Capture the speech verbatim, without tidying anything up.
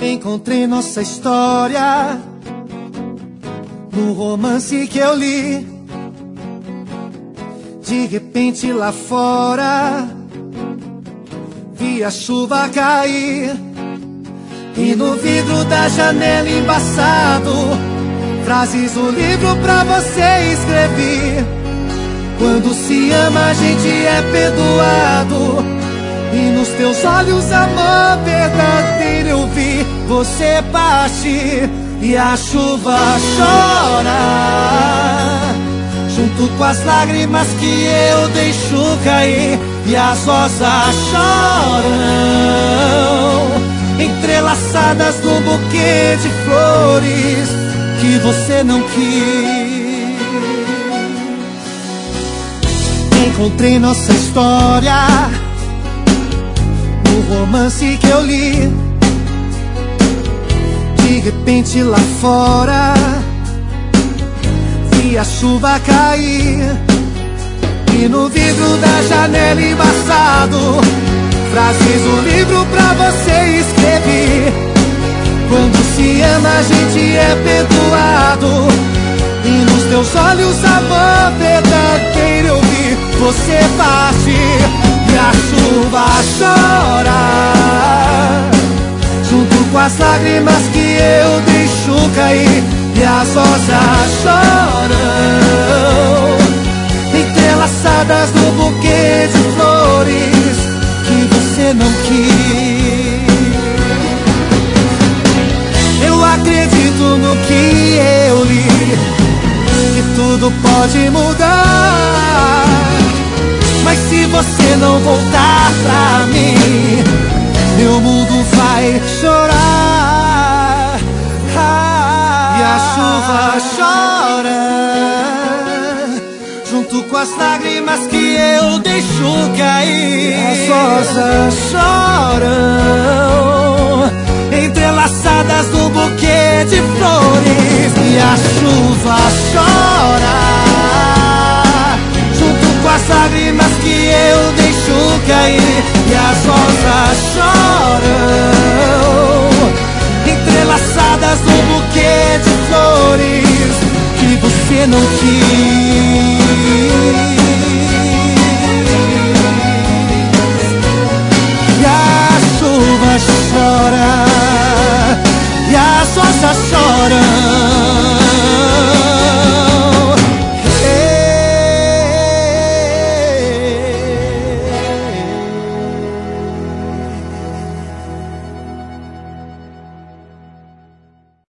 Encontrei nossa história no romance que eu li. De repente lá fora vi a chuva cair, e no vidro da janela embaçado frases do livro pra você escrevi. Quando se ama a gente é perdoado, e nos teus olhos amor verdadeiro eu vi. Você parte e a chuva chora, junto com as lágrimas que eu deixo cair. E as rosas choram, entrelaçadas num buquê de flores que você não quis. Encontrei nossa história no romance que eu li. De repente lá fora vi a chuva cair, e no vidro da janela embaçado frases do livro pra você escrevi. Quando se ama a gente é perdoado, e nos teus olhos amor verdadeiro eu vi. Você parte e a chuva chora, junto com as lágrimas que eu deixo cair. E as rosas choram, entrelaçadas no buquê de flores que você não quis. Eu acredito no que eu li, que tudo pode mudar, mas se você não voltar pra mim, meu mundo vai chorar. Ah, e a chuva chora, junto com as lágrimas que eu deixo cair. As rosas choram, entrelaçadas no buquê de flores. E a chuva chora, junto com as lágrimas que eu deixo cair. E as rosas choram, entrelaçadas no buquê de flores que você não quis. E a chuva chora, e as rosas choram,